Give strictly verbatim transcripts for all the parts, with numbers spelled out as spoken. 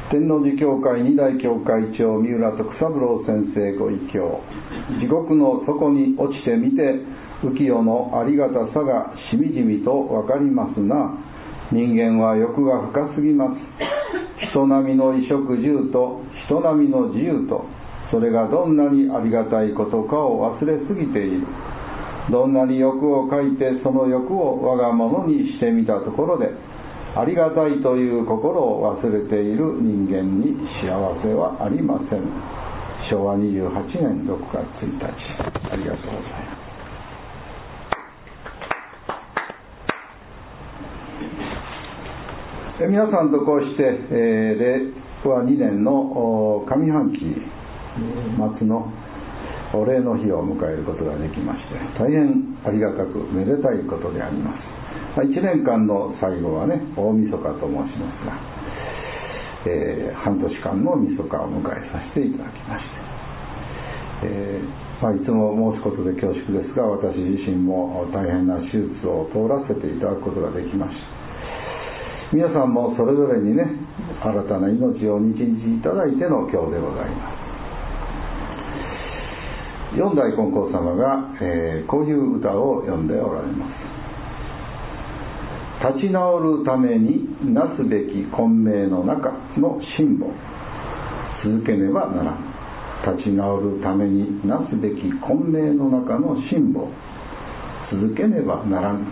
天王寺教会二代教会長三浦徳三郎先生ご一教。地獄の底に落ちてみて浮世のありがたさがしみじみとわかりますな。人間は欲が深すぎます。人並みの衣食住と人並みの自由と、それがどんなにありがたいことかを忘れすぎている。どんなに欲をかいてその欲を我が物にしてみたところで、ありがたいという心を忘れている人間に幸せはありません。しょうわにじゅうはちねんろくがつついたち、ありがとうございます。え皆さんとこうして、えー、令和にねんの上半期末のお礼の日を迎えることができまして、大変ありがたくめでたいことであります。いちねんかんの最後はね、大晦日と申しますが、えー、半年間の晦日を迎えさせていただきまして、えーまあ、いつも申すことで恐縮ですが、私自身も大変な手術を通らせていただくことができました。皆さんもそれぞれにね、新たな命を日々いただいての今日でございます。四代金光様が、えー、こういう歌を詠んでおられます。立ち直るためになすべき混迷の中の辛抱、続けねばならん。立ち直るためになすべき混迷の中の辛抱、続けねばならん。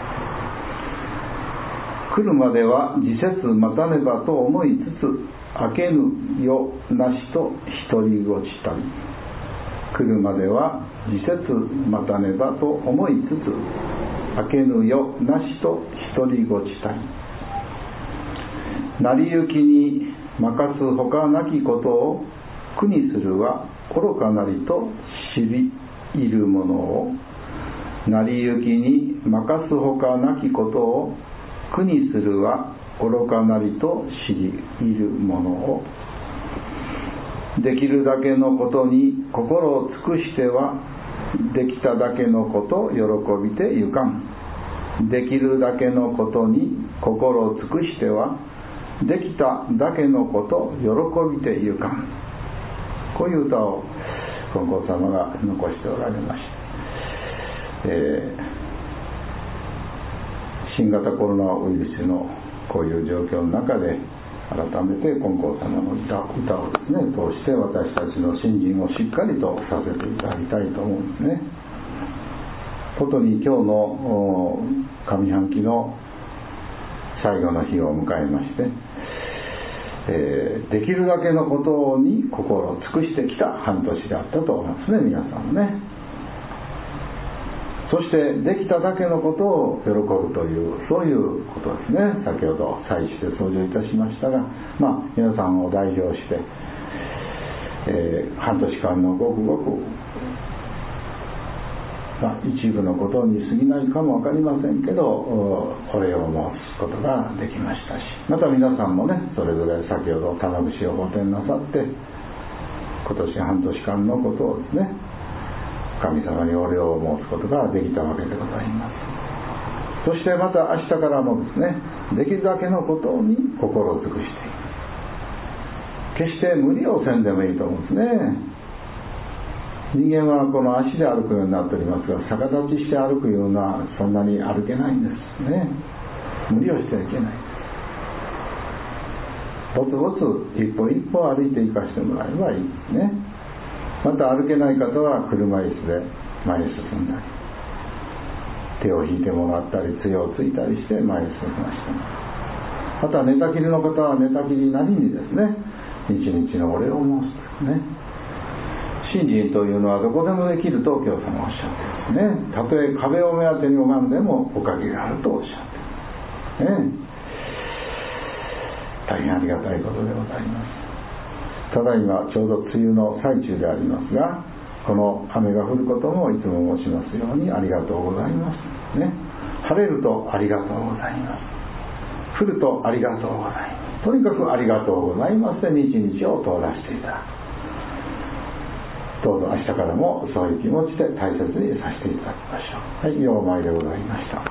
来るまでは時節待たねばと思いつつ、明けぬ夜なしと独りごちたり。来るまでは時節待たねばと思いつつ、明けぬ夜なしと独りごちたり。成り行きに任すほかなきことを苦にするは愚かなりと知りいるものを、成り行きに任すほかなきことを苦にするは愚かなりと知りいるものを、できるだけのことに心を尽くしてはできただけのこと喜びてゆかん。できるだけのことに心を尽くしてはできただけのこと喜びてゆかん。こういう歌を金光様が残しておられました。えー、新型コロナウイルスのこういう状況の中で改めて金光様の歌をですね通して私たちの信心をしっかりとさせていただきたいと思うんですね。ことに今日の上半期の最後の日を迎えまして、えー、できるだけのことに心を尽くしてきた半年であったと思いますね、皆さんね。そしてできただけのことを喜ぶというそういうことですね。先ほど祭祀で登場いたしましたが、まあ皆さんを代表して、えー、半年間のごくごくまあ、一部のことに過ぎないかも分かりませんけどお礼を申すことができましたし、また皆さんもねそれぞれ先ほど玉串を奉天なさって今年半年間のことをですね神様にお礼を申すことができたわけでございます。そしてまた明日からもですねできるだけのことに心を尽くしていく。決して無理をせんでもいいと思うんですね。人間はこの足で歩くようになっておりますが、逆立ちして歩くようなそんなに歩けないんですね。無理をしてはいけない。ぼつぼつ一歩一歩歩いていかしてもらえばいいですね。また歩けない方は車椅子で前へ進んだり、手を引いてもらったり杖をついたりして前へ進ましてもらう。また寝たきりの方は寝たきりなりにですね日々のお礼を申すですね。信心というのはどこでもできると教祖もおっしゃっていますね。たとえ壁を目当てに拝んでもおかげがあるとおっしゃっていますね。大変ありがたいことでございます。ただいまちょうど梅雨の最中でありますが、この雨が降ることもいつも申しますようにありがとうございますね。晴れるとありがとうございます。降るとありがとうございます。とにかくありがとうございますで日々を通らせていただく。どうぞ明日からもそういう気持ちで大切にさせていただきましょう。はい、ようまいでございました。